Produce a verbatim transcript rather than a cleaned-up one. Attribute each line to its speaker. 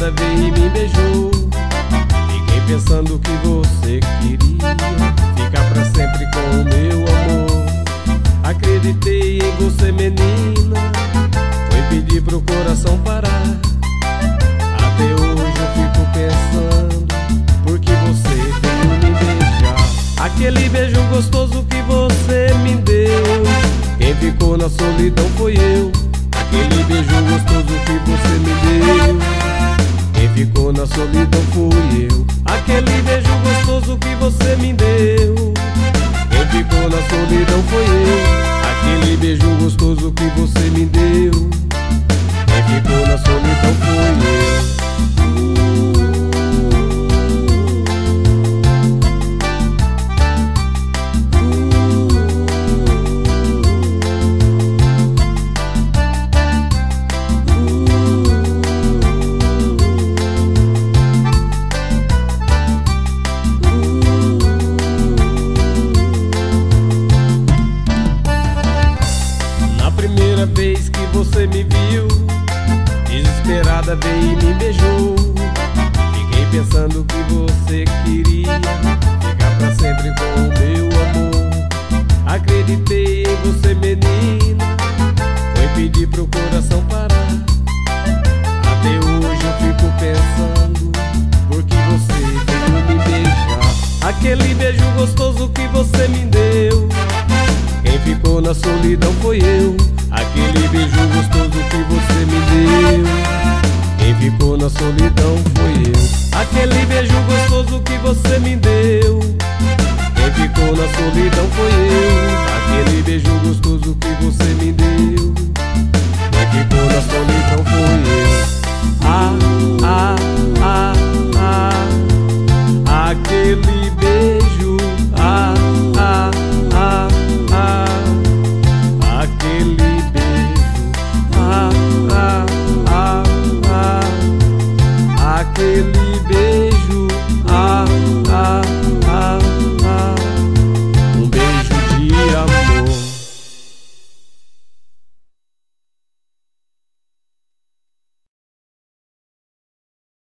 Speaker 1: desesperada veio e me beijou. Fiquei pensando que você queria ficar pra sempre com o meu amor. Acreditei em você, menina, foi pedir pro coração parar. Até hoje eu fico pensando, porque você veio me beijar. Aquele beijo gostoso que você me deu, quem ficou na solidão foi eu. Aquele beijo gostoso que você me deu, quem ficou na solidão fui eu. Aquele beijo gostoso que você me deu, quem ficou na solidão foi eu. Aquele beijo gostoso que você me deu, quem ficou na solidão foi eu. Primeira vez que você me viu, desesperada veio e me beijou. Fiquei pensando que você queria ficar pra sempre com o meu amor. Acreditei em você, menina, foi pedir pro coração parar. Até hoje eu fico pensando, porque você veio me beijar. Aquele beijo gostoso que você me deu, quem ficou na solidão foi eu. Aquele beijo gostoso que você me deu, quem ficou na solidão foi eu. Aquele beijo gostoso que você me deu, quem ficou na solidão foi eu. Aquele beijo gostoso que você me deu, quem ficou na solidão foi eu.